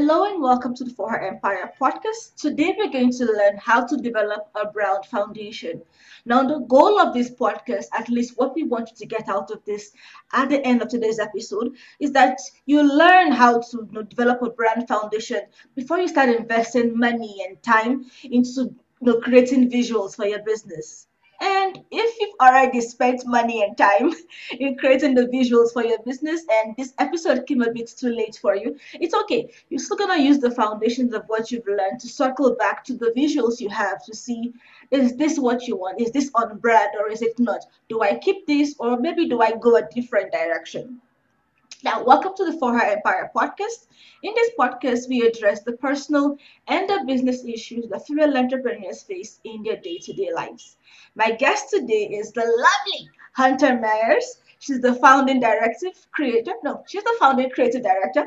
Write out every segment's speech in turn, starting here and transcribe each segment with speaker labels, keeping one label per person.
Speaker 1: Hello and welcome to the For Her Empire podcast. Today we're going to learn how to develop a brand foundation. Now, the goal of this podcast, at least what we want you to get out of this at the end of today's episode, is that you learn how to develop a brand foundation before you start investing money and time into creating visuals for your business. And if you've already spent money and time in creating the visuals for your business and this episode came a bit too late for you, it's okay. You're still going to use the foundations of what you've learned to circle back to the visuals you have to see, is this what you want? Is this on brand or is it not? Do I keep this or maybe do I go a different direction? Now, welcome to the For Her Empire podcast. In this podcast, we address the personal and the business issues that female entrepreneurs face in their day-to-day lives. My guest today is the lovely Hunter Myers. She's the founding directive creator. No, she's the founding creative director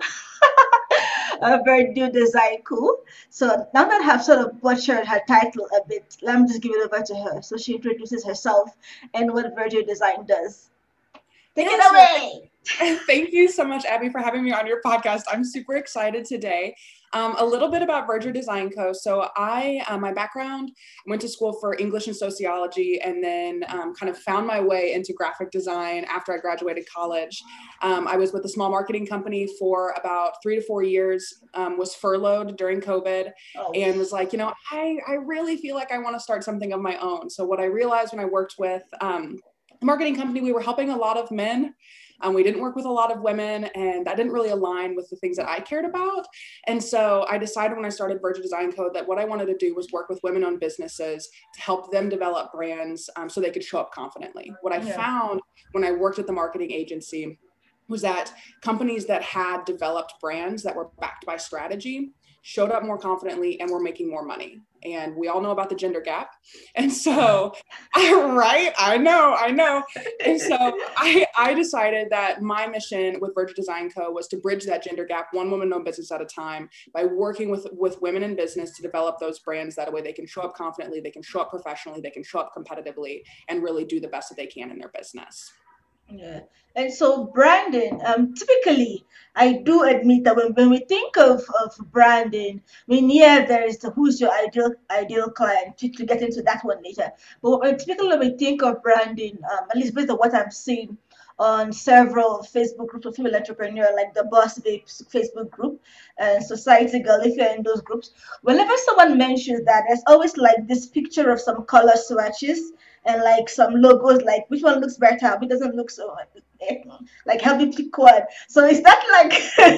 Speaker 1: of Verdure Design Co. So now that I've sort of butchered her title a bit, let me just give it over to her so she introduces herself and what Verdure Design does. Take it away.
Speaker 2: Thank you so much, Abby, for having me on your podcast. I'm super excited today. A little bit about Verdure Design Co. So my background, went to school for English and sociology, and then kind of found my way into graphic design after I graduated college. I was with a small marketing company for about 3 to 4 years, was furloughed during COVID, and was like, I really feel like I want to start something of my own. So what I realized when I worked with a marketing company, we were helping a lot of men. We didn't work with a lot of women, and that didn't really align with the things that I cared about. And so I decided when I started Verdure Design Co. that what I wanted to do was work with women-owned businesses to help them develop brands so they could show up confidently. What I found when I worked at the marketing agency was that companies that had developed brands that were backed by strategy showed up more confidently and were making more money. And we all know about the gender gap. And so, right, I know. And so I decided that my mission with Verdure Design Co. was to bridge that gender gap, one woman-owned business at a time, by working with women in business to develop those brands. That way they can show up confidently, they can show up professionally, they can show up competitively, and really do the best that they can in their business.
Speaker 1: Yeah. And so branding, typically, I do admit that when we think of branding, I mean, yeah, there is the who's your ideal client to get into that one later. But typically when we think of branding, at least based on what I'm seeing on several Facebook groups of female entrepreneur, like the Boss Babes Facebook group and Society Girl, if you're in those groups, whenever someone mentions that, there's always like this picture of some color swatches and like some logos, like which one looks better, which doesn't look so like help me pick one. So is that like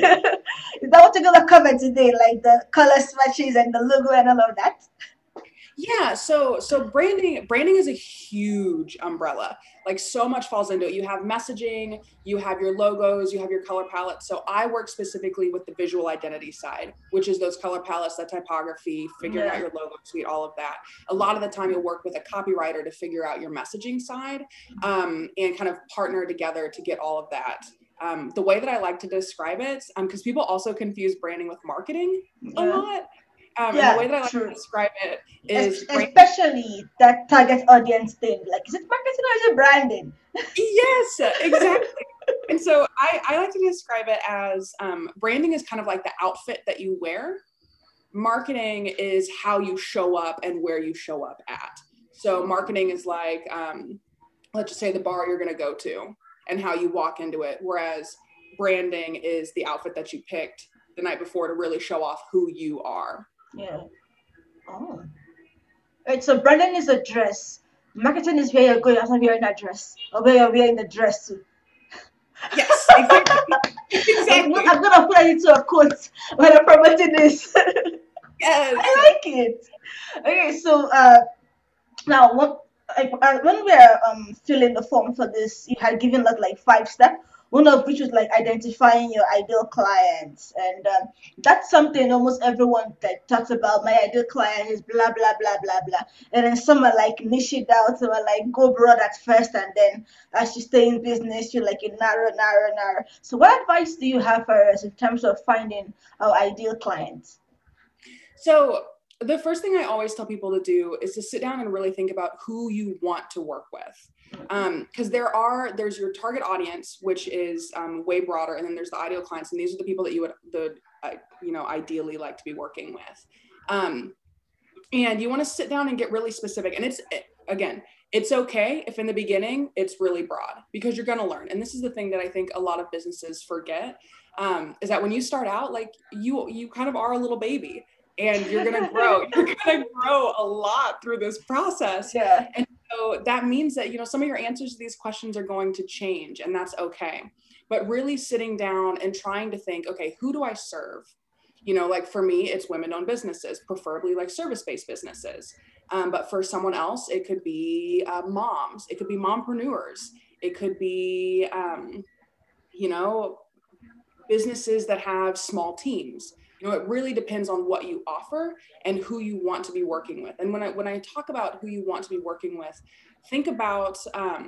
Speaker 1: is that what you're gonna cover today, like the color swatches and the logo and all of that?
Speaker 2: Yeah, so branding is a huge umbrella. Like so much falls into it. You have messaging, you have your logos, you have your color palette. So I work specifically with the visual identity side, which is those color palettes, that typography, figuring out your logo suite, all of that. A lot of the time you'll work with a copywriter to figure out your messaging side, and kind of partner together to get all of that. The way that I like to describe it, because people also confuse branding with marketing a lot. And the way that I like to describe it is
Speaker 1: especially that target audience thing. Like, is it marketing or is it branding?
Speaker 2: Yes, exactly. And so I like to describe it as branding is kind of like the outfit that you wear. Marketing is how you show up and where you show up at. So marketing is like, let's just say the bar you're going to go to and how you walk into it. Whereas branding is the outfit that you picked the night before to really show off who you are.
Speaker 1: Yeah. Oh. Right. So branding is a dress. Marketing is where you're going after wearing that dress, or where you're wearing the dress to.
Speaker 2: Yes, exactly.
Speaker 1: I'm gonna put that into a quote when I'm promoting this.
Speaker 2: Yes.
Speaker 1: I like it. Okay, so now when we are filling the form for this, you had given us like 5 steps. One of which was like identifying your ideal clients, and that's something almost everyone that talks about. My ideal client is blah blah blah blah blah, and then some are like niche it down, some are like go broad at first, and then as you stay in business, you're like you narrow. So, what advice do you have for us in terms of finding our ideal clients?
Speaker 2: So the first thing I always tell people to do is to sit down and really think about who you want to work with. Because there's your target audience, which is way broader, and then there's the ideal clients, and these are the people that ideally like to be working with. And you want to sit down and get really specific. And again, it's okay if in the beginning it's really broad, because you're going to learn. And this is the thing that I think a lot of businesses forget, is that when you start out, like you kind of are a little baby, and you're going to grow. You're going to grow a lot through this process.
Speaker 1: Yeah.
Speaker 2: And so that means that, some of your answers to these questions are going to change, and that's okay. But really sitting down and trying to think, okay, who do I serve? Like for me, it's women-owned businesses, preferably like service-based businesses. But for someone else, it could be moms, it could be mompreneurs, it could be, businesses that have small teams. It really depends on what you offer and who you want to be working with. And when I talk about who you want to be working with, think about,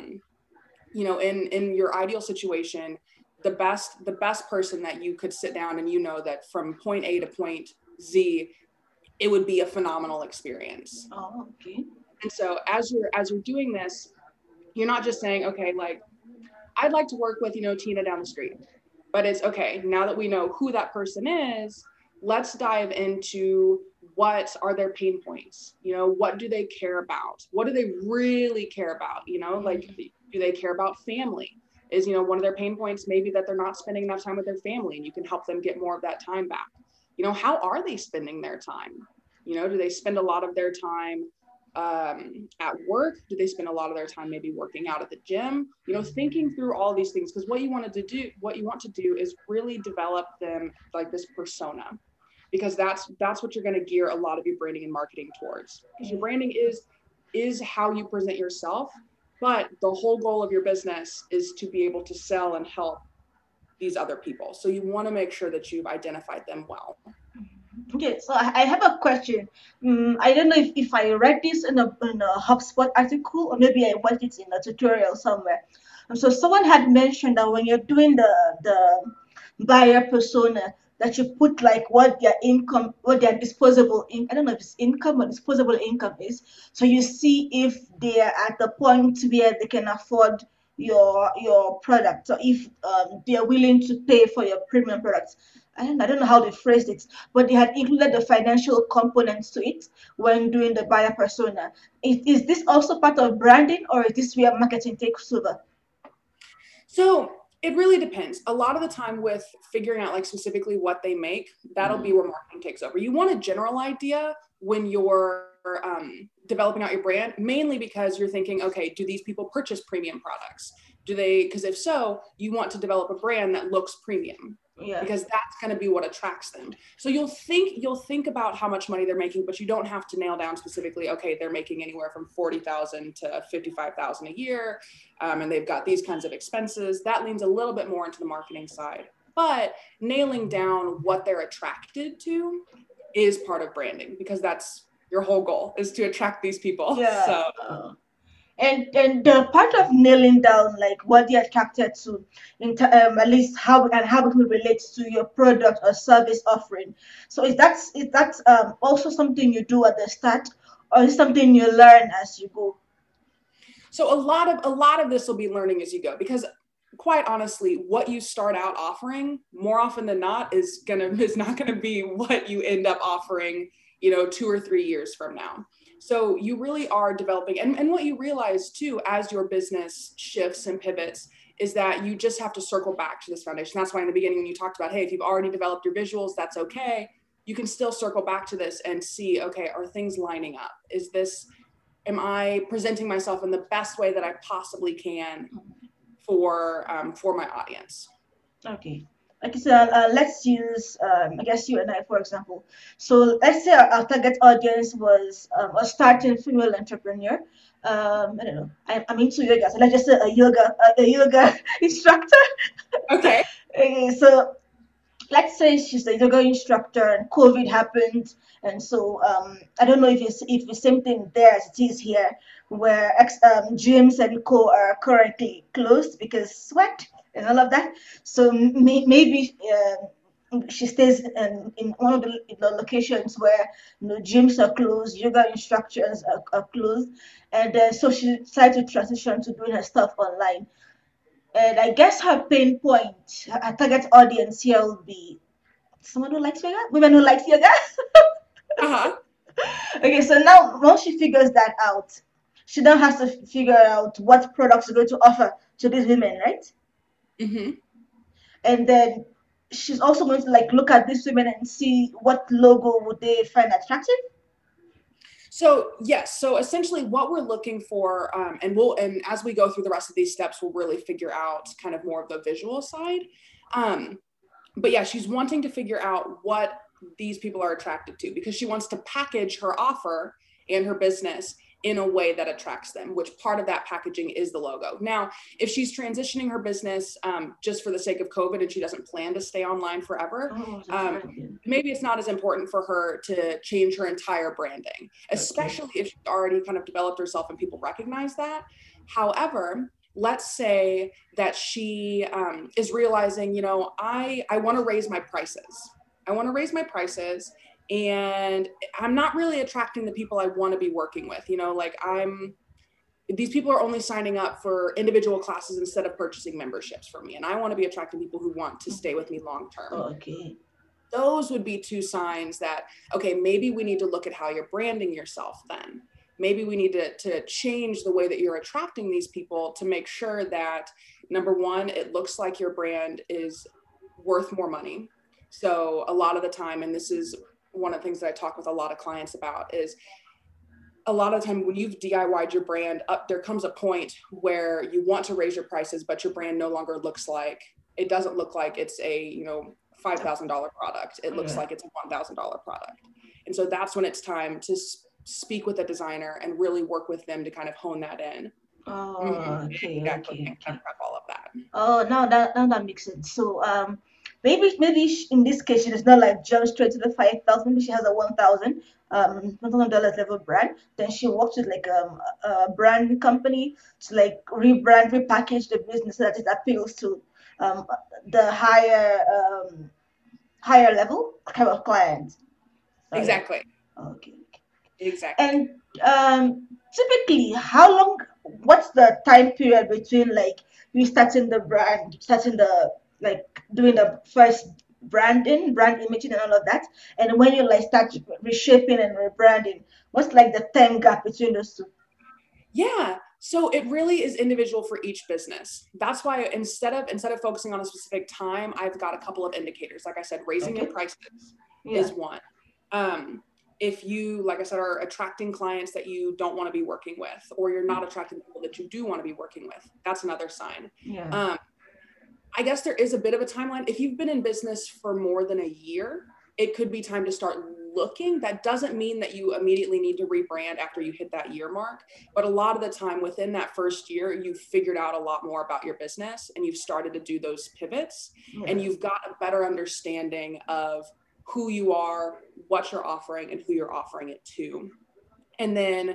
Speaker 2: in your ideal situation, the best person that you could sit down and that from point A to point Z, it would be a phenomenal experience.
Speaker 1: Oh, okay.
Speaker 2: And so as you're doing this, you're not just saying, okay, like I'd like to work with, Tina down the street, but it's okay. Now that we know who that person is, let's dive into what are their pain points? What do they care about? What do they really care about? Like, do they care about family? Is, one of their pain points maybe that they're not spending enough time with their family, and you can help them get more of that time back. How are they spending their time? Do they spend a lot of their time at work? Do they spend a lot of their time maybe working out at the gym? Thinking through all these things, because what you want to do is really develop them like this persona, because that's what you're going to gear a lot of your branding and marketing towards. Because your branding is how you present yourself, but the whole goal of your business is to be able to sell and help these other people. So you want to make sure that you've identified them well.
Speaker 1: Okay, so I have a question. I don't know if I read this in a HubSpot article, or maybe I watched it in a tutorial somewhere. So someone had mentioned that when you're doing the buyer persona, that you put like what their income, what their disposable income, I don't know if it's income or disposable income is. So you see if they are at the point where they can afford your product. So if they are willing to pay for your premium products. I don't know how they phrased it, but they had included the financial components to it when doing the buyer persona. Is this also part of branding, or is this where marketing takes over?
Speaker 2: So it really depends. A lot of the time with figuring out like specifically what they make, that'll be where marketing takes over. You want a general idea when you're developing out your brand, mainly because you're thinking, okay, do these people purchase premium products? Because if so, you want to develop a brand that looks premium. Yeah. Because that's going to be what attracts them. So you'll think about how much money they're making, but you don't have to nail down specifically, okay, they're making anywhere from $40,000 to $55,000 a year. And they've got these kinds of expenses. That leans a little bit more into the marketing side, but nailing down what they're attracted to is part of branding, because that's your whole goal, is to attract these people.
Speaker 1: Yeah.
Speaker 2: So.
Speaker 1: And the part of nailing down like what they're attracted to, at least how it will relate to your product or service offering. So is that also something you do at the start, or is it something you learn as you go?
Speaker 2: So a lot of this will be learning as you go, because quite honestly, what you start out offering more often than not is not gonna be what you end up offering, 2 or 3 years from now. So you really are developing, and what you realize too, as your business shifts and pivots, is that you just have to circle back to this foundation. That's why in the beginning, when you talked about, hey, if you've already developed your visuals, that's okay. You can still circle back to this and see, okay, are things lining up? Am I presenting myself in the best way that I possibly can for my audience?
Speaker 1: Okay. Like I said, let's use, I guess you and I, for example. So let's say our target audience was a starting female entrepreneur. I don't know. I'm into yoga, so let's just say a yoga instructor.
Speaker 2: Okay.
Speaker 1: So let's say she's a yoga instructor, and COVID happened, and so I don't know if the same thing there as it is here, where gyms and co are currently closed because sweat and all of that. So maybe she stays in one of the locations where gyms are closed, yoga instructors are closed, and so she decided to transition to doing her stuff online. And I guess her pain point, her target audience here will be Someone who likes yoga? Women who likes yoga?
Speaker 2: Uh-huh.
Speaker 1: Okay, so now once she figures that out, she now has to figure out what products she's going to offer to these women, right?
Speaker 2: Mm-hmm.
Speaker 1: And then she's also going to like look at these women and see what logo would they find attractive.
Speaker 2: So yes, so essentially what we're looking for, and as we go through the rest of these steps, we'll really figure out kind of more of the visual side. But yeah, she's wanting to figure out what these people are attracted to, because she wants to package her offer and her business in a way that attracts them, which part of that packaging is the logo. Now, if she's transitioning her business just for the sake of COVID and she doesn't plan to stay online forever, maybe it's not as important for her to change her entire branding, especially if she's already kind of developed herself and people recognize that. However, let's say that she is realizing, you know, I want to raise my prices. I want to raise my prices, and I'm not really attracting the people I want to be working with. You know, like these people are only signing up for individual classes instead of purchasing memberships from me. And I want to be attracting people who want to stay with me long term.
Speaker 1: Okay.
Speaker 2: Those would be two signs that, okay, maybe we need to look at how you're branding yourself then. Maybe we need to change the way that you're attracting these people to make sure that, number one, it looks like your brand is worth more money. So a lot of the time, and this is one of the things that I talk with a lot of clients about, is a lot of the time when you've DIY'd your brand up, there comes a point where you want to raise your prices, but your brand no longer it doesn't look like it's a, you know, $5,000 product. It looks like it's a $1,000 product. And so that's when it's time to speak with a designer and really work with them to kind of hone that in.
Speaker 1: Oh, okay,
Speaker 2: Exactly.
Speaker 1: okay,
Speaker 2: And
Speaker 1: okay.
Speaker 2: prep all of that.
Speaker 1: Oh, now that makes sense. So maybe in this case she does not like jump straight to the 5,000. Maybe she has a 1,000 level brand. Then she works with like a brand company to like rebrand, repackage the business so that it appeals to um the higher level kind of client. So yeah.
Speaker 2: Exactly.
Speaker 1: Okay.
Speaker 2: Exactly.
Speaker 1: And typically, how long? What's the time period between like you starting the brand, starting the like doing the first brand imaging, and all of that, and when you like start reshaping and rebranding? What's like the time gap between those two?
Speaker 2: Yeah. So it really is individual for each business. That's why instead of focusing on a specific time, I've got a couple of indicators. Like I said, raising your
Speaker 1: Okay.
Speaker 2: prices
Speaker 1: Yeah.
Speaker 2: is one. If you, like I said, are attracting clients that you don't want to be working with, or you're not attracting people that you do want to be working with, that's another sign.
Speaker 1: Yeah.
Speaker 2: I guess there is a bit of a timeline. If you've been in business for more than a year, it could be time to start looking. That doesn't mean that you immediately need to rebrand after you hit that year mark. But a lot of the time within that first year, you've figured out a lot more about your business and you've started to do those pivots, and you've got a better understanding of who you are, what you're offering, and who you're offering it to. And then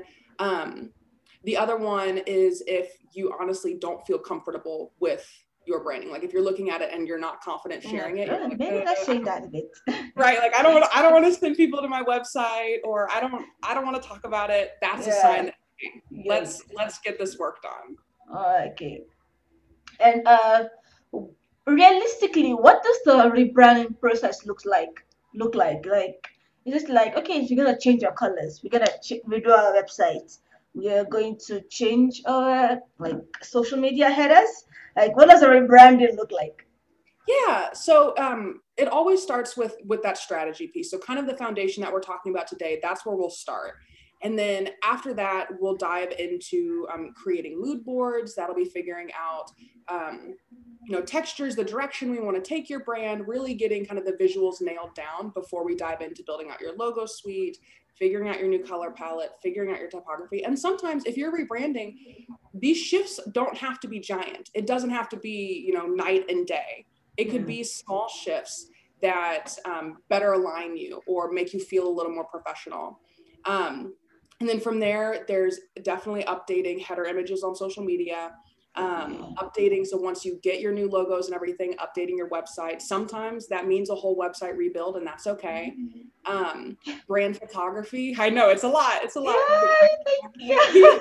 Speaker 2: the other one is if you honestly don't feel comfortable with your branding. Like if you're looking at it and you're not confident sharing it, you're like,
Speaker 1: Maybe let's change that a bit.
Speaker 2: right? Like I don't want to send people to my website, or I don't want to talk about it. That's a sign that, hey, let's get this work done.
Speaker 1: Okay. And realistically, what does the rebranding process Look like? Like, is it like, okay, if you're gonna change your colors, we're gonna redo our website, we are going to change our like social media headers. Like, what does a rebranding look like?
Speaker 2: Yeah. So it always starts with that strategy piece. So kind of the foundation that we're talking about today, that's where we'll start. And then after that, we'll dive into creating mood boards. That'll be figuring out, textures, the direction we want to take your brand, really getting kind of the visuals nailed down before we dive into building out your logo suite, figuring out your new color palette, figuring out your typography. And sometimes if you're rebranding, these shifts don't have to be giant. It doesn't have to be, night and day. It could be small shifts that better align you or make you feel a little more professional. And then from there, there's definitely updating header images on social media, updating. So once you get your new logos and everything, updating your website. Sometimes that means a whole website rebuild, and that's okay. Brand photography. I know it's a lot. It's a lot.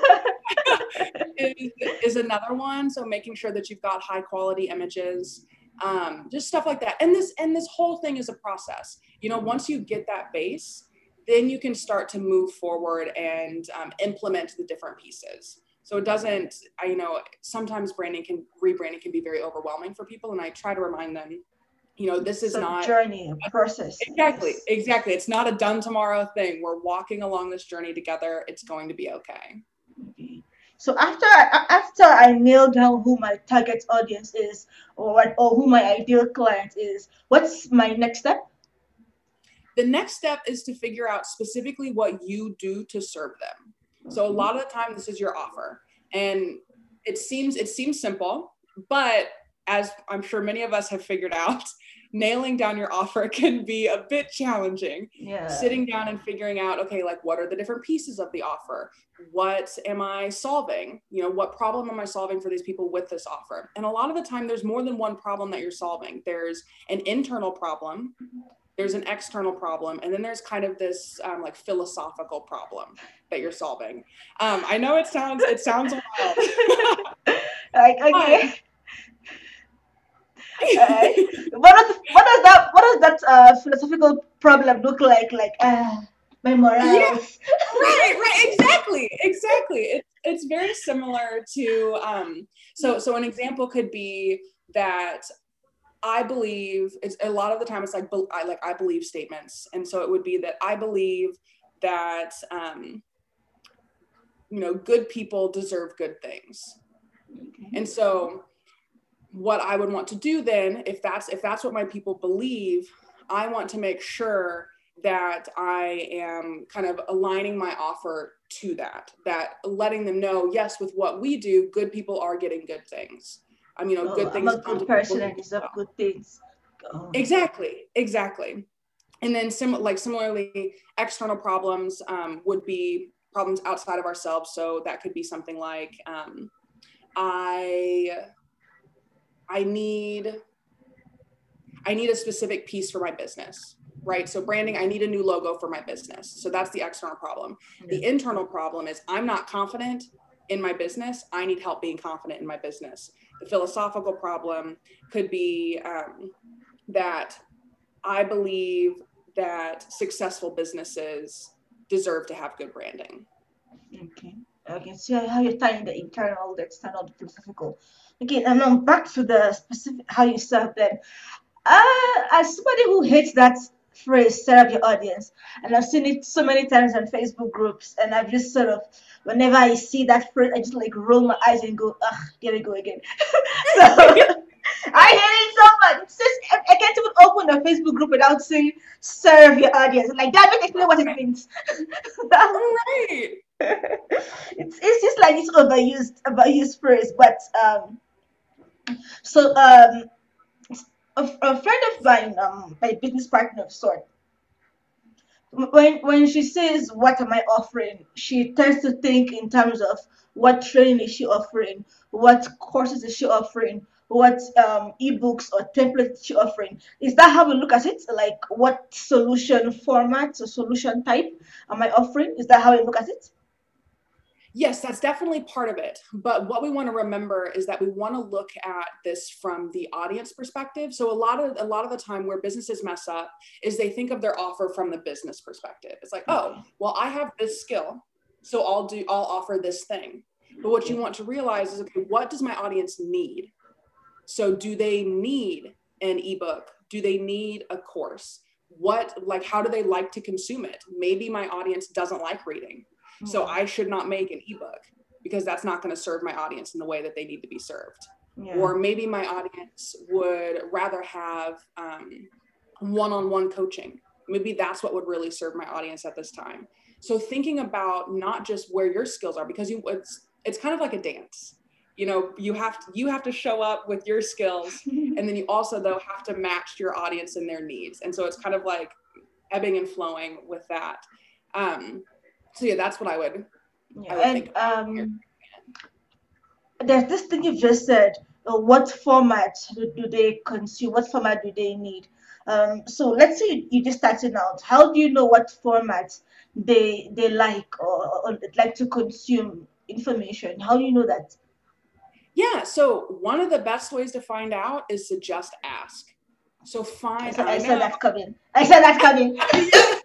Speaker 2: Is another one. So making sure that you've got high quality images. just stuff like that. And this whole thing is a process. Once you get that base, then you can start to move forward and implement the different pieces. So it doesn't, sometimes rebranding can be very overwhelming for people. And I try to remind them, this is not
Speaker 1: a journey, a process.
Speaker 2: Exactly. It's not a done tomorrow thing. We're walking along this journey together. It's going to be okay.
Speaker 1: Okay. So after I nail down who my target audience is, or who my ideal client is, what's my next step?
Speaker 2: The next step is to figure out specifically what you do to serve them. So a lot of the time, this is your offer, and it seems simple, but as I'm sure many of us have figured out, nailing down your offer can be a bit challenging.
Speaker 1: Yeah.
Speaker 2: Sitting down and figuring out, okay, like what are the different pieces of the offer? What am I solving? What problem am I solving for these people with this offer? And a lot of the time, there's more than one problem that you're solving. There's an internal problem, there's an external problem, and then there's kind of this like philosophical problem that you're solving. I know it sounds wild.
Speaker 1: Like, okay. What does that philosophical problem look like? Like, my morals.
Speaker 2: Yeah, right, exactly. It's very similar to so an example could be that I believe, it's a lot of the time it's like I believe statements, and so it would be that I believe that good people deserve good things. Okay. And so what I would want to do then, if that's what my people believe, I want to make sure that I am kind of aligning my offer to that letting them know, yes, with what we do, good people are getting good things. Good things.
Speaker 1: I'm a good person and deserve good things. Oh.
Speaker 2: Exactly. And then similarly, external problems would be problems outside of ourselves. So that could be something like, I need a specific piece for my business, right? So branding, I need a new logo for my business. So that's the external problem. Mm-hmm. The internal problem is I'm not confident in my business. I need help being confident in my business. The philosophical problem could be that I believe that successful businesses deserve to have good branding.
Speaker 1: Okay. Okay. So how you're tying the internal, the external, the philosophical. Okay, and now back to the specific how you serve them. As somebody who hates that phrase, serve your audience, and I've seen it so many times on Facebook groups, and I've just sort of, whenever I see that phrase, I just like roll my eyes and go, here we go again. So I hate it so much. It's just, I can't even open a Facebook group without saying serve your audience. Like, that doesn't explain what it means.
Speaker 2: Right.
Speaker 1: It's just like this overused phrase, but so a friend of mine, my business partner of sort, when she says what am I offering, she tends to think in terms of what training is she offering, what courses is she offering, what ebooks or templates is she offering. Is that how we look at it? Like, what solution format or solution type am I offering? Is that how we look at it?
Speaker 2: Yes, that's definitely part of it. But what we want to remember is that we want to look at this from the audience perspective. So a lot of the time where businesses mess up is they think of their offer from the business perspective. It's like, oh, well, I have this skill, so I'll offer this thing. But what you want to realize is, okay, what does my audience need? So do they need an ebook? Do they need a course? How do they like to consume it? Maybe my audience doesn't like reading. So I should not make an ebook because that's not going to serve my audience in the way that they need to be served. Yeah. Or maybe my audience would rather have one-on-one coaching. Maybe that's what would really serve my audience at this time. So thinking about not just where your skills are, because it's kind of like a dance. You have to show up with your skills, and then you also though have to match your audience and their needs. And so it's kind of like ebbing and flowing with that. So yeah, that's what I would think.
Speaker 1: There's this thing you just said. What format do they consume? What format do they need? So let's say you just starting out. How do you know what format they like or like to consume information? How do you know that?
Speaker 2: Yeah, so one of the best ways to find out is to just ask. So
Speaker 1: I
Speaker 2: I
Speaker 1: saw
Speaker 2: know.
Speaker 1: that coming. I saw that coming.
Speaker 2: Yes.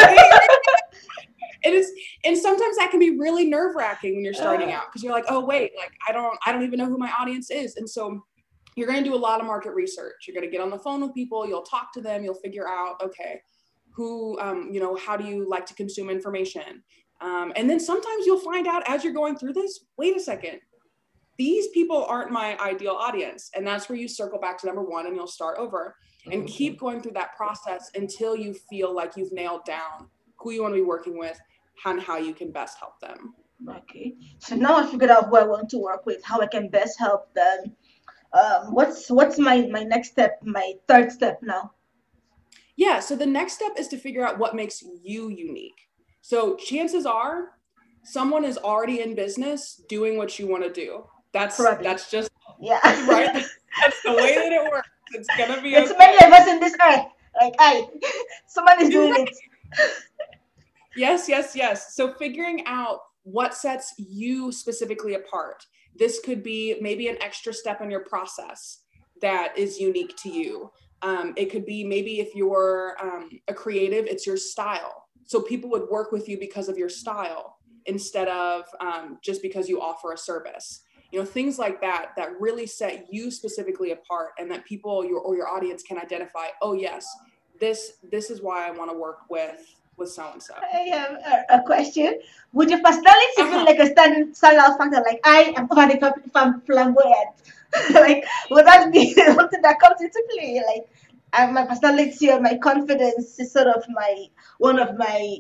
Speaker 2: It is, and sometimes that can be really nerve-wracking when you're starting out, because you're like, oh wait, like I don't even know who my audience is. And so you're going to do a lot of market research. You're going to get on the phone with people, you'll talk to them, you'll figure out, okay, who, how do you like to consume information? And then sometimes you'll find out as you're going through this, wait a second, these people aren't my ideal audience. And that's where you circle back to number one and you'll start over and keep going through that process until you feel like you've nailed down who you want to be working with and how you can best help them.
Speaker 1: Okay. So now I figured out who I want to work with, how I can best help them. What's my next step, my third step now?
Speaker 2: Yeah, so the next step is to figure out what makes you unique. So chances are someone is already in business doing what you want to do.
Speaker 1: Probably.
Speaker 2: That's just
Speaker 1: Yeah.
Speaker 2: right. That's the way that it works. It's gonna be
Speaker 1: There's
Speaker 2: okay.
Speaker 1: many of us in this earth. Like someone is
Speaker 2: You're
Speaker 1: doing
Speaker 2: right.
Speaker 1: it.
Speaker 2: Yes, yes, yes. So figuring out what sets you specifically apart. This could be maybe an extra step in your process that is unique to you. It could be maybe if you're a creative, it's your style. So people would work with you because of your style instead of just because you offer a service. You know, things like that that really set you specifically apart, and that people your audience can identify. Oh yes, this is why I want to work with so and so.
Speaker 1: I have a question. Would your personality feel
Speaker 2: Uh-huh.
Speaker 1: like a standout factor? Like I am overly flamboyant. Like would that be something that comes into play? Like my personality or my confidence is sort of my one of my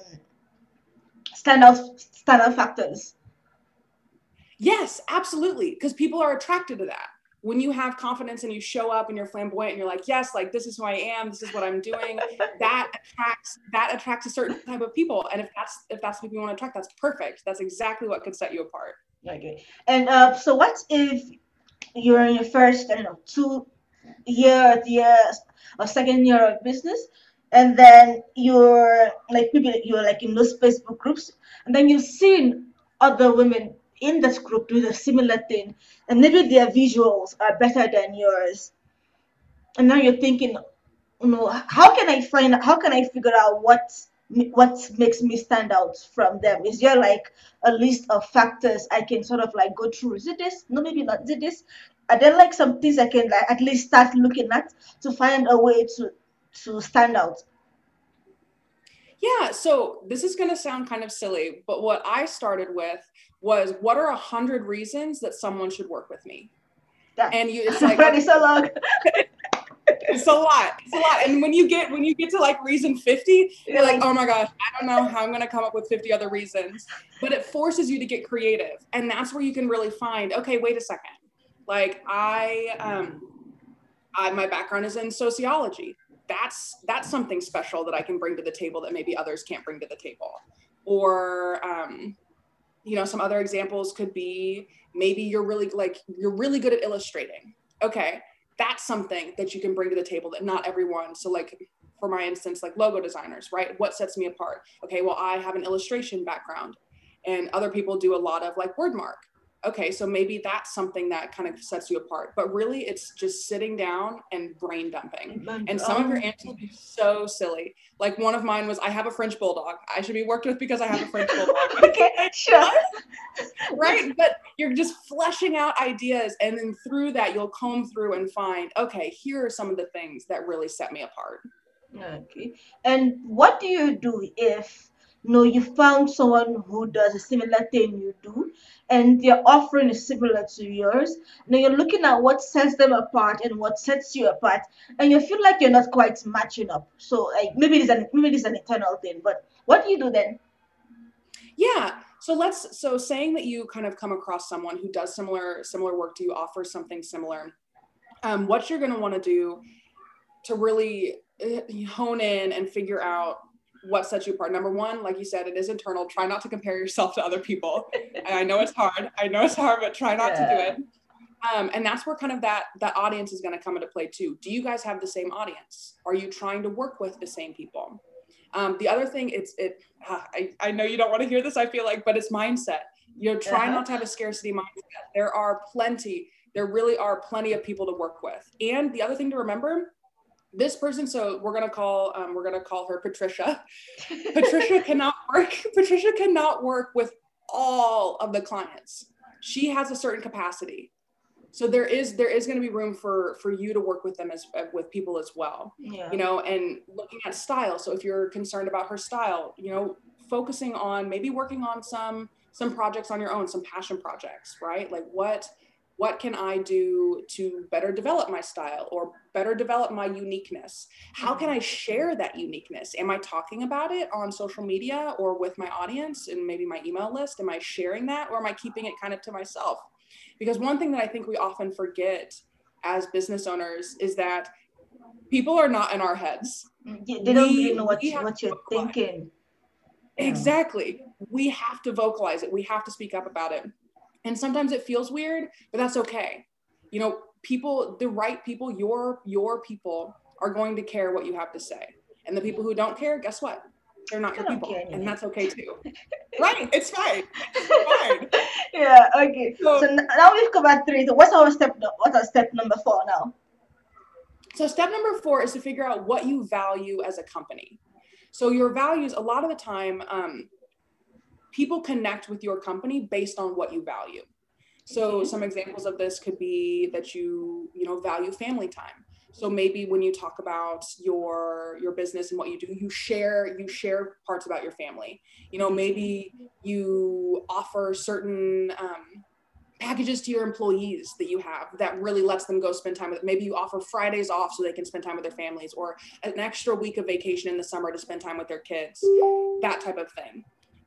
Speaker 1: standout factors.
Speaker 2: Yes, absolutely. Because people are attracted to that. When you have confidence and you show up and you're flamboyant and you're like, yes, like this is who I am, this is what I'm doing, that attracts a certain type of people. And if that's what you want to attract, that's perfect. That's exactly what could set you apart.
Speaker 1: Okay. And so what if you're in your first, I don't know, 2 years or second year of business, and then you're like maybe you're like in those Facebook groups, and then you've seen other women in this group do the similar thing, and maybe their visuals are better than yours, and now you're thinking, how can I figure out what makes me stand out from them? Is there like a list of factors I can sort of like go through? Is it this? No, maybe not. Is it this? Are there like some things I can like at least start looking at to find a way to stand out?
Speaker 2: Yeah, so this is going to sound kind of silly, but what I started with was, what are 100 reasons that someone should work with me?
Speaker 1: Yeah.
Speaker 2: And it's like,
Speaker 1: Already so long.
Speaker 2: it's a lot. It's a lot. And when you get to like reason 50, you're like, oh my gosh, I don't know how I'm gonna come up with 50 other reasons. But it forces you to get creative. And that's where you can really find, okay, wait a second. Like my background is in sociology. That's something special that I can bring to the table that maybe others can't bring to the table. Or some other examples could be, maybe you're really good at illustrating. Okay, that's something that you can bring to the table that not everyone. So like for my instance, like logo designers, right? What sets me apart? Okay, well, I have an illustration background, and other people do a lot of like word mark. Okay, so maybe that's something that kind of sets you apart. But really, it's just sitting down and brain dumping. And some of your answers will be so silly. Like one of mine was, I have a French bulldog. I should be worked with because I have a French bulldog.
Speaker 1: Okay, sure.
Speaker 2: Right? But you're just fleshing out ideas. And then through that, you'll comb through and find, okay, here are some of the things that really set me apart.
Speaker 1: Okay. And what do you do if you found someone who does a similar thing you do, and their offering is similar to yours? Now you're looking at what sets them apart and what sets you apart, and you feel like you're not quite matching up. So like maybe this is an internal thing, but what do you do then?
Speaker 2: Yeah. So saying that you kind of come across someone who does similar work to you, offers something similar, what you're going to want to do to really hone in and figure out what sets you apart. Number one, like you said, it is internal. Try not to compare yourself to other people. And I know it's hard, but try not to do
Speaker 1: Yeah.
Speaker 2: it. And that's where kind of that audience is going to come into play too. Do you guys have the same audience? Are you trying to work with the same people? The other thing, I know you don't want to hear this, I feel like, but it's mindset. Try not to have a scarcity mindset. There really are plenty of people to work with. And the other thing to remember, this person, so we're gonna call her Patricia. Patricia cannot work with all of the clients. She has a certain capacity. So there is going to be room for you to work with them with people as well.
Speaker 1: Yeah.
Speaker 2: And looking at style. So if you're concerned about her style, focusing on maybe working on some projects on your own, some passion projects, right? Like what can I do to better develop my style or better develop my uniqueness? How can I share that uniqueness? Am I talking about it on social media or with my audience and maybe my email list? Am I sharing that, or am I keeping it kind of to myself? Because one thing that I think we often forget as business owners is that people are not in our heads.
Speaker 1: They don't really know what you're thinking.
Speaker 2: Exactly. We have to vocalize it. We have to speak up about it. And sometimes it feels weird, but that's okay. People, the right people, your people are going to care what you have to say. And the people who don't care, guess what? They're not your people. And that's okay too. Right. It's fine. It's fine.
Speaker 1: Yeah. Okay. So now we've covered 3. So what's our step number 4 now?
Speaker 2: So step number 4 is to figure out what you value as a company. So your values, a lot of the time, people connect with your company based on what you value. So some examples of this could be that you value family time. So maybe when you talk about your business and what you do, you share parts about your family. Maybe you offer certain packages to your employees that you have that really lets them go spend time with. Maybe you offer Fridays off so they can spend time with their families, or an extra week of vacation in the summer to spend time with their kids, that type of thing.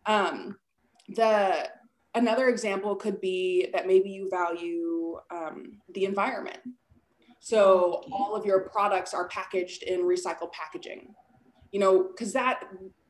Speaker 2: Another example could be that maybe you value the environment. So all of your products are packaged in recycled packaging, because that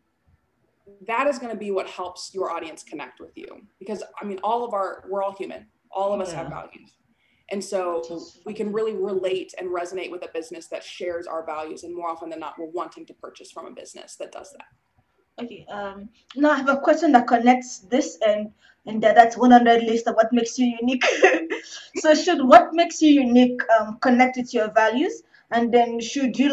Speaker 2: is going to be what helps your audience connect with you. Because we're all human. All of us have values. And so we can really relate and resonate with a business that shares our values. And more often than not, we're wanting to purchase from a business that does that.
Speaker 1: Okay. Now I have a question that connects this and that's one on the list of what makes you unique. So should what makes you unique connect with your values, and then should you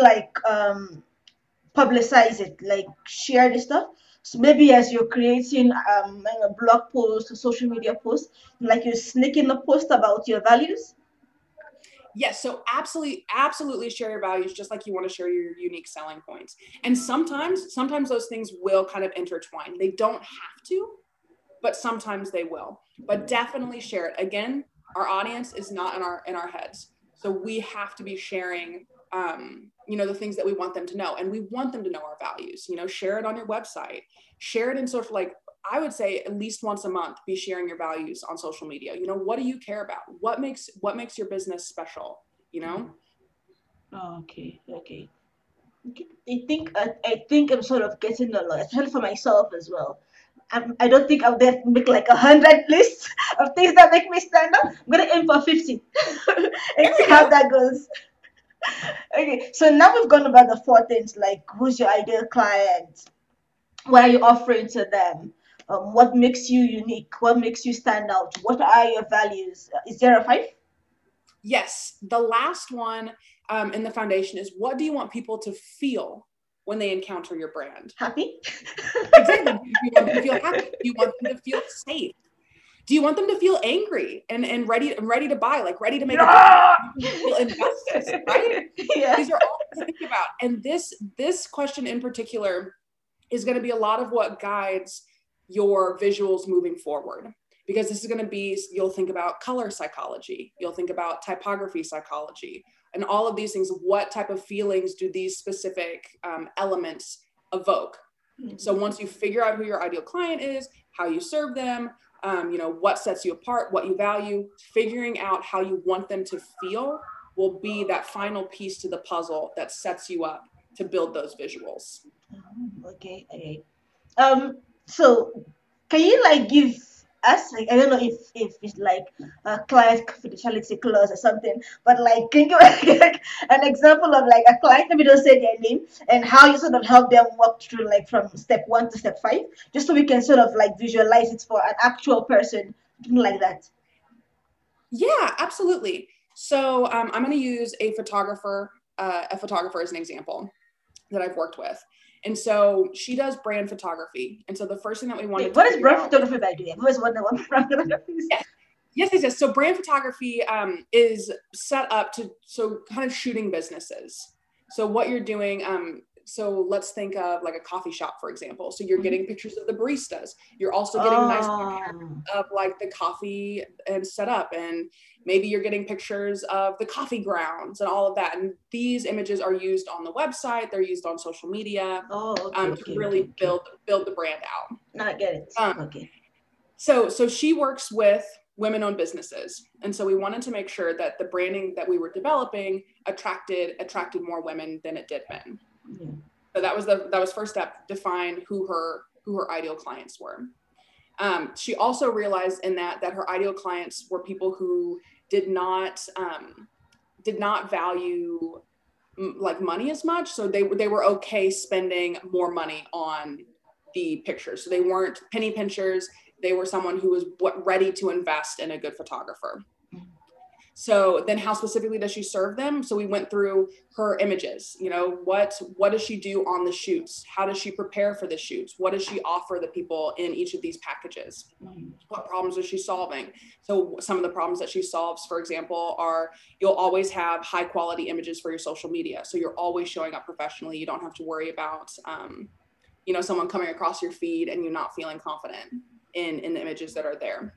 Speaker 1: publicize it, like share this stuff? So maybe as you're creating a blog post or social media post, like you're sneaking a post about your values.
Speaker 2: Yes, so absolutely share your values, just like you want to share your unique selling points. And sometimes those things will kind of intertwine. They don't have to, but sometimes they will. But definitely share it. Again, our audience is not in our heads. So we have to be sharing the things that we want them to know. And we want them to know our values. Share it on your website, share it in social, I would say at least once a month, be sharing your values on social media. What do you care about? What makes your business special?
Speaker 1: Oh, okay. I think I'm sort of getting a lot, especially for myself as well. I don't think I'll make 100 lists of things that make me stand up. I'm gonna aim for 50 and see how that goes. Okay, so now we've gone about the 4 things, like who's your ideal client, what are you offering to them, what makes you unique, what makes you stand out, what are your values? Is there a 5?
Speaker 2: Yes, the last one in the foundation is, what do you want people to feel when they encounter your brand?
Speaker 1: Happy.
Speaker 2: Exactly. Do you want them to feel happy? Do you want them to feel safe? Do you want them to feel angry and ready to buy, ready to make feel invested, right?
Speaker 1: Yeah.
Speaker 2: These are all things to think about. And this question in particular is going to be a lot of what guides your visuals moving forward. Because this is going to be, you'll think about color psychology, you'll think about typography psychology, and all of these things. What type of feelings do these specific elements evoke? Mm-hmm. So once you figure out who your ideal client is, how you serve them, what sets you apart, what you value, figuring out how you want them to feel will be that final piece to the puzzle that sets you up to build those visuals.
Speaker 1: Okay. So can you give us, like, I don't know if it's like a client confidentiality clause or something, but like, can you like an example of like a client, maybe don't say their name, and how you sort of help them walk through like from step 1 to step 5, just so we can sort of like visualize it for an actual person, something like that.
Speaker 2: Yeah, absolutely. So I'm going to use a photographer as an example that I've worked with. And so she does brand photography. And so the first thing that we wanted
Speaker 1: Wait,
Speaker 2: to
Speaker 1: what is
Speaker 2: figure
Speaker 1: brand
Speaker 2: out.
Speaker 1: photography, by the way? I've always wondered what brand photography is.
Speaker 2: Yes. So brand photography is set up to, so kind of shooting businesses. So what you're doing, so let's think of like a coffee shop, for example. So you're getting pictures of the baristas. You're also getting nice pictures of like the coffee and setup, and maybe you're getting pictures of the coffee grounds and all of that. And these images are used on the website. They're used on social media to really build the brand out.
Speaker 1: Now I get it. Okay.
Speaker 2: So she works with women-owned businesses, and so we wanted to make sure that the branding that we were developing attracted more women than it did men. Yeah. So that was first step, define who her ideal clients were. She also realized in that her ideal clients were people who did not value like money as much. So they were okay spending more money on the pictures. So they weren't penny pinchers. They were someone who was ready to invest in a good photographer. So then how specifically does she serve them? So we went through her images, you know, what does she do on the shoots? How does she prepare for the shoots? What does she offer the people in each of these packages? What problems is she solving? So some of the problems that she solves, for example, are you'll always have high quality images for your social media. So you're always showing up professionally. You don't have to worry about, someone coming across your feed and you not feeling confident in the images that are there.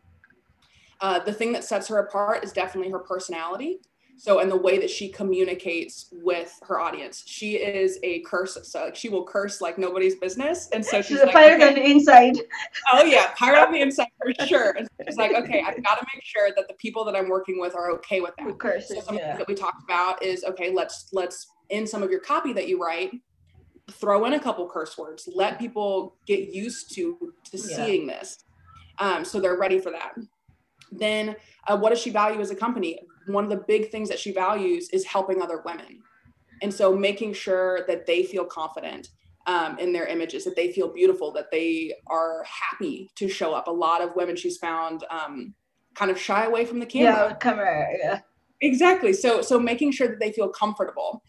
Speaker 2: The thing that sets her apart is definitely her personality. So, and the way that she communicates with her audience. She is a curse, so like, she will curse like nobody's business. And so she's like,
Speaker 1: pirate on the inside.
Speaker 2: Oh yeah, pirate on the inside for sure. And she's like, okay, I've got to make sure that the people that I'm working with are okay with that.
Speaker 1: Curses,
Speaker 2: so something that we talked about is, okay, let's in some of your copy that you write, throw in a couple curse words. Let people get used to seeing this, so they're ready for that. Then what does she value as a company? One of the big things that she values is helping other women. And so making sure that they feel confident in their images, that they feel beautiful, that they are happy to show up. A lot of women she's found kind of shy away from the camera.
Speaker 1: Yeah, camera, yeah.
Speaker 2: Exactly. So making sure that they feel comfortable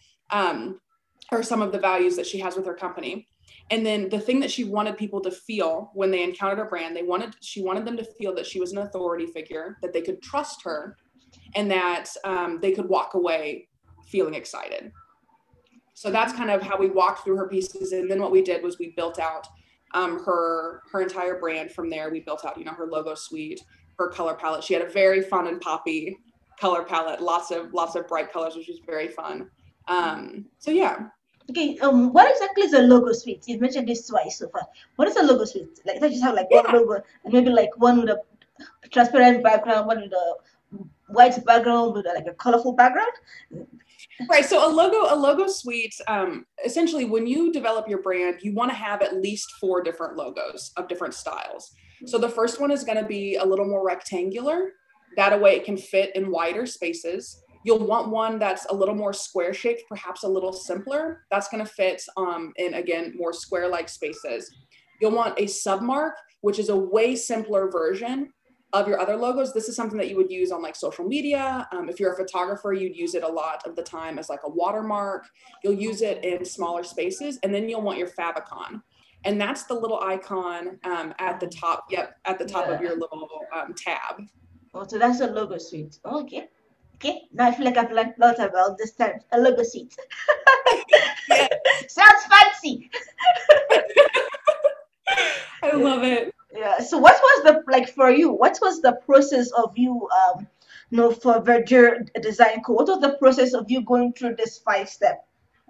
Speaker 2: are some of the values that she has with her company. And then the thing that she wanted people to feel when they encountered her brand, she wanted them to feel that she was an authority figure, that they could trust her, and that they could walk away feeling excited. So that's kind of how we walked through her pieces. And then what we did was we built out her entire brand from there. We built out, her logo suite, her color palette. She had a very fun and poppy color palette, lots of bright colors, which was very fun. So yeah.
Speaker 1: Okay, what exactly is a logo suite? You've mentioned this twice so far. What is a logo suite? Like, I just have like one logo, and maybe like one with a transparent background, one with a white background with like a colorful background.
Speaker 2: Right. So a logo suite, essentially when you develop your brand, you want to have at least 4 different logos of different styles. So the first one is going to be a little more rectangular. That way it can fit in wider spaces. You'll want one that's a little more square shaped, perhaps a little simpler. That's going to fit in, again, more square-like spaces. You'll want a submark, which is a way simpler version of your other logos. This is something that you would use on like social media. If you're a photographer, you'd use it a lot of the time as like a watermark. You'll use it in smaller spaces, and then you'll want your favicon. And that's the little icon at the top. Yep, at the top of your little tab.
Speaker 1: Oh, so that's a logo suite. Okay. Okay, now I feel like I've learned a lot about this term, a logo suite. Sounds fancy.
Speaker 2: I love it.
Speaker 1: Yeah. So what was for you? What was the process of you, for Verdure Design Co? What was the process of you going through this 5-step?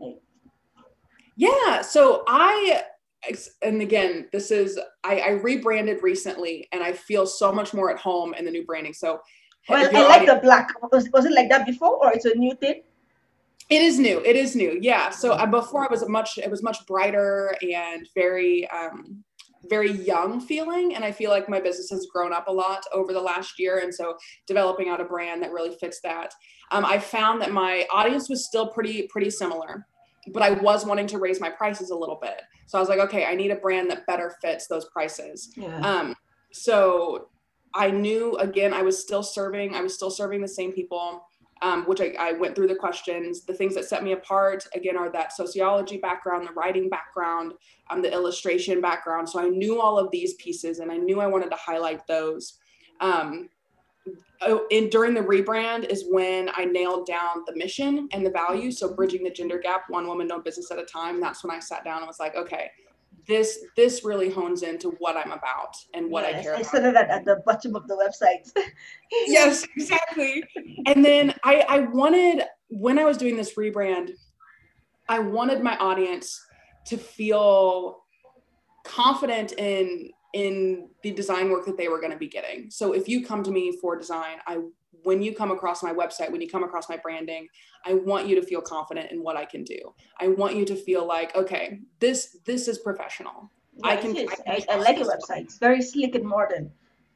Speaker 2: Yeah. So and again, I rebranded recently, and I feel so much more at home in the new branding. So.
Speaker 1: Well, I like the black. Was it like that before, or it's a new thing?
Speaker 2: It is new. Yeah. So before it was much brighter and very very young feeling. And I feel like my business has grown up a lot over the last year. And so developing out a brand that really fits that. I found that my audience was still pretty similar, but I was wanting to raise my prices a little bit. So I was like, okay, I need a brand that better fits those prices.
Speaker 1: Yeah.
Speaker 2: So I knew, again, I was still serving the same people, which I went through the questions. The things that set me apart, again, are that sociology background, the writing background, the illustration background. So I knew all of these pieces, and I knew I wanted to highlight those. During the rebrand is when I nailed down the mission and the value. So bridging the gender gap, one woman, no business at a time. That's when I sat down and was like, okay, this really hones into what I'm about and what I care about.
Speaker 1: I said that at the bottom of the website.
Speaker 2: Yes, exactly. And then I wanted, when I was doing this rebrand, I wanted my audience to feel confident in the design work that they were going to be getting. So if you come to me for design, when you come across my website, when you come across my branding, I want you to feel confident in what I can do. I want you to feel like, okay, this is professional.
Speaker 1: Yeah, I like your website. It's very sleek and modern.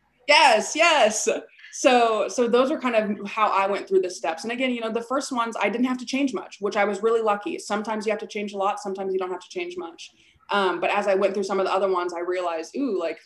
Speaker 2: Yes. So those are kind of how I went through the steps. And again, the first ones, I didn't have to change much, which I was really lucky. Sometimes you have to change a lot. Sometimes you don't have to change much. But as I went through some of the other ones, I realized,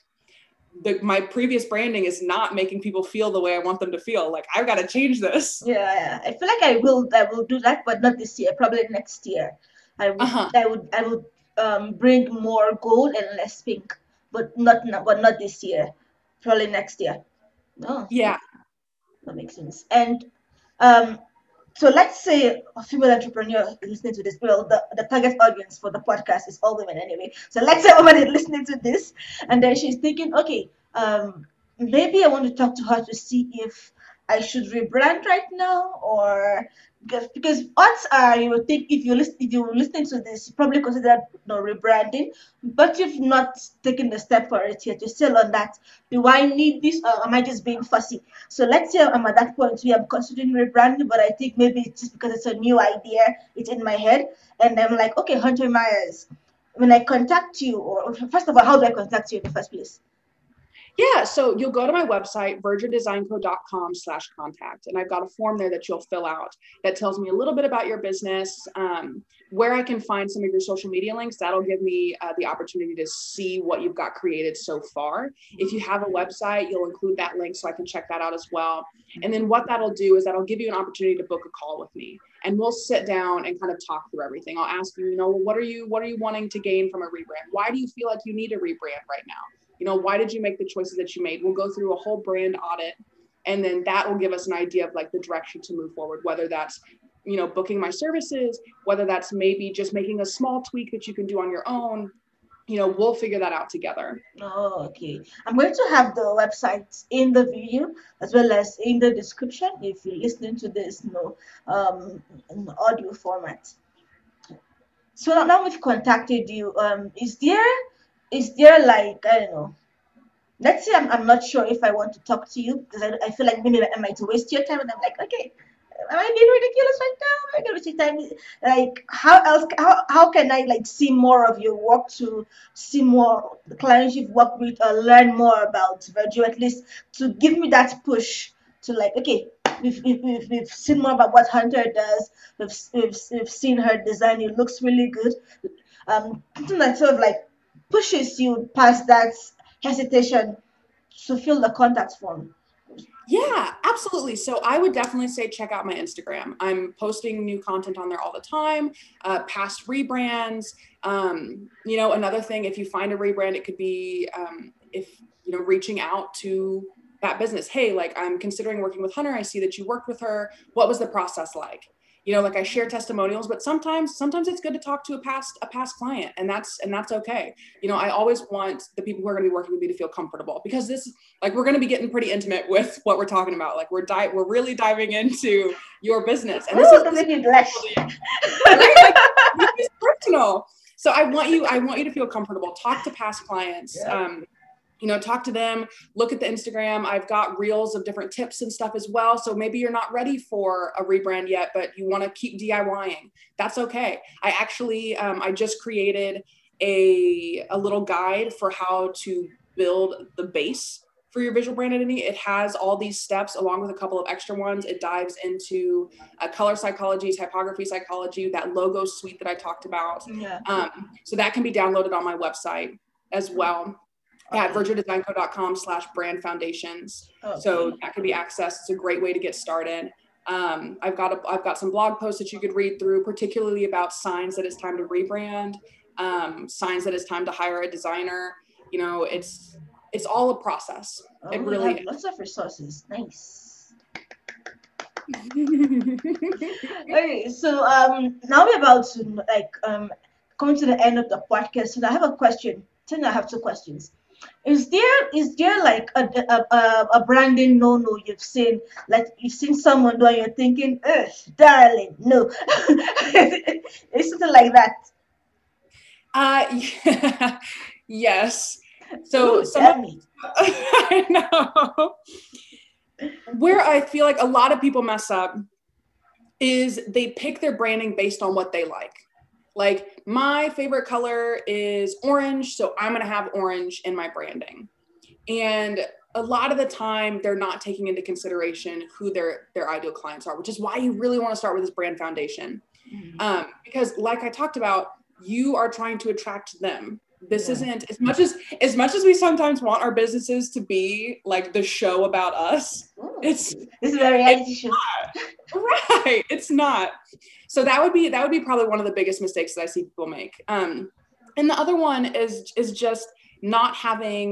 Speaker 2: my previous branding is not making people feel the way I want them to feel. Like, I've got to change this.
Speaker 1: Yeah, I feel like I will do that, but not this year. Probably next year. I would bring more gold and less pink, but not this year. Probably next year. No.
Speaker 2: Yeah.
Speaker 1: That makes sense. And um, so let's say a female entrepreneur is listening to this. Well, the target audience for the podcast is all women anyway. So let's say a woman is listening to this, and then she's thinking, okay, maybe I want to talk to her to see if I should rebrand right now, or because odds are you would think if you're listening to this, you probably consider rebranding, but you've not taken the step for it yet. You're still on that. Do I need this, or am I just being fussy? So let's say I'm at that point where I'm considering rebranding, but I think maybe it's just because it's a new idea, it's in my head, and I'm like, okay, Hunter Myers, when I contact you, or first of all, how do I contact you in the first place?
Speaker 2: Yeah, so you'll go to my website, vergerdesignco.com/contact, and I've got a form there that you'll fill out that tells me a little bit about your business, where I can find some of your social media links. That'll give me the opportunity to see what you've got created so far. If you have a website, you'll include that link so I can check that out as well. And then what that'll do is that'll give you an opportunity to book a call with me, and we'll sit down and kind of talk through everything. I'll ask you, what are you wanting to gain from a rebrand? Why do you feel like you need a rebrand right now? Why did you make the choices that you made? We'll go through a whole brand audit, and then that will give us an idea of like the direction to move forward, whether that's, booking my services, whether that's maybe just making a small tweak that you can do on your own. We'll figure that out together.
Speaker 1: Oh, okay. I'm going to have the website in the video as well as in the description if you're listening to this, in audio format. So now we've contacted you. Is there like, I don't know, let's say I'm not sure if I want to talk to you because I feel like maybe I might waste your time, and I'm like, okay, am I being ridiculous right now? Am I going to waste your time? Like, how can I like see more of your work, to see more the clients you've worked with, or learn more about Virgil, at least to give me that push to like, okay, we've seen more about what Hunter does. We've seen her design. It looks really good. Something that sort of like pushes you past that hesitation to fill the contact form.
Speaker 2: Yeah, absolutely. So I would definitely say check out my Instagram. I'm posting new content on there all the time, past rebrands. Another thing, if you find a rebrand, it could be reaching out to that business. Hey, like, I'm considering working with Hunter. I see that you worked with her. What was the process like? Like, I share testimonials, but sometimes it's good to talk to a past client, and that's okay. I always want the people who are going to be working with me to feel comfortable, because this, like, we're going to be getting pretty intimate with what we're talking about. Like, we're really diving into your business, and this is it's personal. So I want you to feel comfortable. Talk to past clients. Yeah. Talk to them, look at the Instagram. I've got reels of different tips and stuff as well. So maybe you're not ready for a rebrand yet, but you want to keep DIYing. That's okay. I actually, I just created a little guide for how to build the base for your visual brand identity. It has all these steps along with a couple of extra ones. It dives into color psychology, typography psychology, that logo suite that I talked about.
Speaker 1: Yeah.
Speaker 2: So that can be downloaded on my website as well at vergerdesignco.com/brand foundations.
Speaker 1: Okay.
Speaker 2: So that can be accessed. It's a great way to get started. I've got some blog posts that you could read through, particularly about signs that it's time to rebrand, signs that it's time to hire a designer. You know, it's all a process.
Speaker 1: Oh,
Speaker 2: it really
Speaker 1: have lots of resources. Nice. Okay, so now we're about to come to the end of the podcast, and I have a question. I think I have two questions. Is there like a branding no you've seen, like you've seen someone do and you're thinking, ugh, darling, no. It's something like that.
Speaker 2: Yeah, yes. So
Speaker 1: Ooh,
Speaker 2: some
Speaker 1: tell
Speaker 2: of
Speaker 1: me.
Speaker 2: I know where I feel like a lot of people mess up is they pick their branding based on what they like. Like my favorite color is orange, so I'm going to have orange in my branding. And a lot of the time they're not taking into consideration who their ideal clients are, which is why you really want to start with this brand foundation. Because like I talked about, you are trying to attract them. This isn't as much as we sometimes want our businesses to be like the show about us.
Speaker 1: Ooh,
Speaker 2: It's
Speaker 1: this is a reality show.
Speaker 2: right. It's not. So that would be probably one of the biggest mistakes that I see people make. And the other one is just not having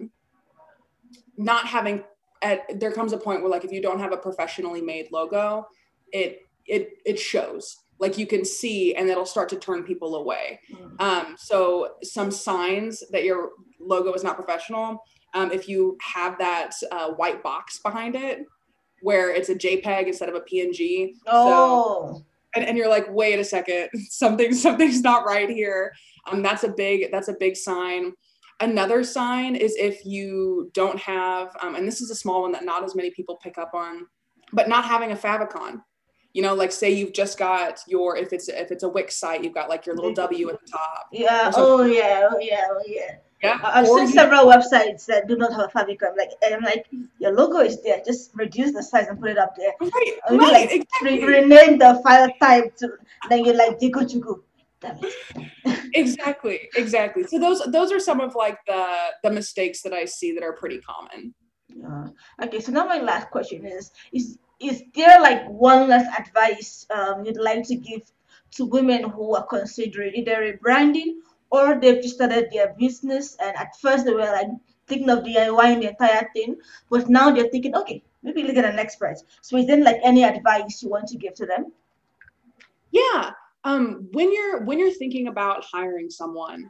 Speaker 2: there comes a point where like if you don't have a professionally made logo, it shows. Like you can see, and it'll start to turn people away. So some signs that your logo is not professional. If you have that white box behind it, where it's a JPEG instead of a PNG.
Speaker 1: Oh.
Speaker 2: So, and you're like, wait a second, something's not right here. That's a big sign. Another sign is if you don't have, and this is a small one that not as many people pick up on, but not having a favicon. You know, like say you've just got if it's a Wix site, you've got like your little W at the top.
Speaker 1: Yeah. Oh yeah.
Speaker 2: Yeah.
Speaker 1: I've seen several websites that do not have a favicon. Like, and I'm like, your logo is there. Just reduce the size and put it up there.
Speaker 2: Right.
Speaker 1: Or maybe like
Speaker 2: Exactly.
Speaker 1: rename the file type to. Then you're like Jigo. Damn it.
Speaker 2: Exactly. So those are some of like the mistakes that I see that are pretty common.
Speaker 1: Okay. So now my last question is there like one last advice you'd like to give to women who are considering either rebranding or they've just started their business and at first they were like thinking of DIYing the entire thing, but now they're thinking, okay, maybe look at an expert. So is there like any advice you want to give to them?
Speaker 2: Yeah. When you're thinking about hiring someone,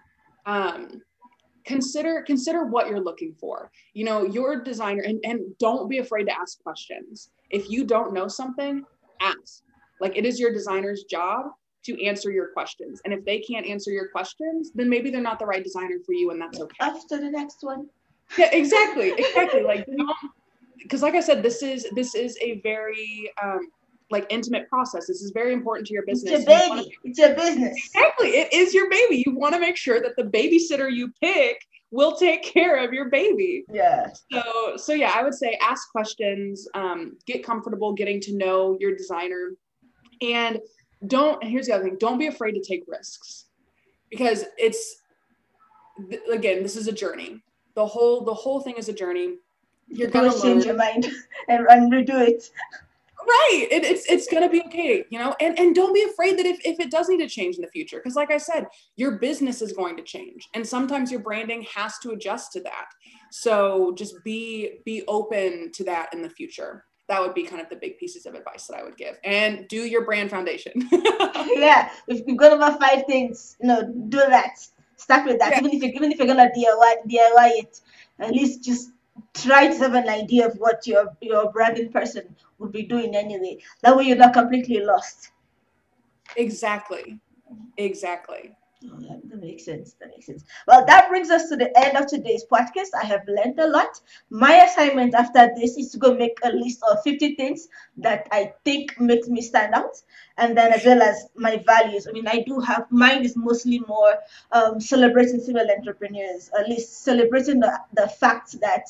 Speaker 2: consider what you're looking for. You know, your designer, and don't be afraid to ask questions. If you don't know something, ask. Like it is your designer's job to answer your questions. And if they can't answer your questions, then maybe they're not the right designer for you, and that's okay.
Speaker 1: After the next one.
Speaker 2: Yeah, exactly. Like, because like I said, this is a very like intimate process. This is very important to your business.
Speaker 1: It's your baby. It's your business.
Speaker 2: Exactly. It is your baby. You want to make sure that the babysitter you pick will take care of your baby.
Speaker 1: Yeah.
Speaker 2: So yeah, I would say ask questions, get comfortable getting to know your designer, and here's the other thing, don't be afraid to take risks, because again, this is a journey. The whole thing is a journey. You're going to
Speaker 1: change your mind and redo it.
Speaker 2: Right. It's going to be okay, you know, and don't be afraid that if it does need to change in the future, because like I said, your business is going to change and sometimes your branding has to adjust to that. So just be open to that in the future. That would be kind of the big pieces of advice that I would give. And do your brand foundation.
Speaker 1: Yeah. If you've got over 5 things, do that. Start with that. Yeah. Even if you're gonna DIY it, at least just try to have an idea of what your branding person would be doing anyway. That way you're not completely lost.
Speaker 2: Exactly.
Speaker 1: Oh, that makes sense. That makes sense. Well, that brings us to the end of today's podcast. I have learned a lot. My assignment after this is to go make a list of 50 things that I think makes me stand out, and then as well as my values. I mean, I do have mine is mostly more celebrating female entrepreneurs, at least celebrating the fact that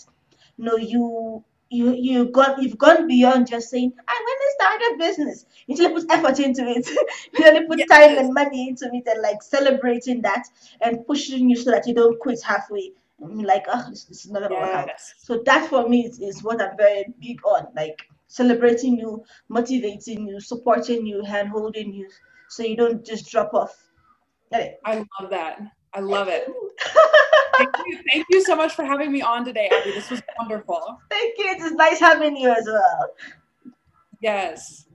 Speaker 1: you've gone beyond just saying I want to start a business. You really put effort into it. You really put time
Speaker 2: Yes.
Speaker 1: and money into it, and like celebrating that and pushing you so that you don't quit halfway. And you're like, oh, this is not gonna work out.
Speaker 2: Yes.
Speaker 1: So that for me is what I'm very big on, like celebrating you, motivating you, supporting you, hand holding you, so you don't just drop off. Anyway,
Speaker 2: I love that. I love
Speaker 1: thank
Speaker 2: it.
Speaker 1: you.
Speaker 2: Thank you. Thank you so much for having me on today, Abby. This was wonderful.
Speaker 1: Thank you. It is nice having you as well.
Speaker 2: Yes.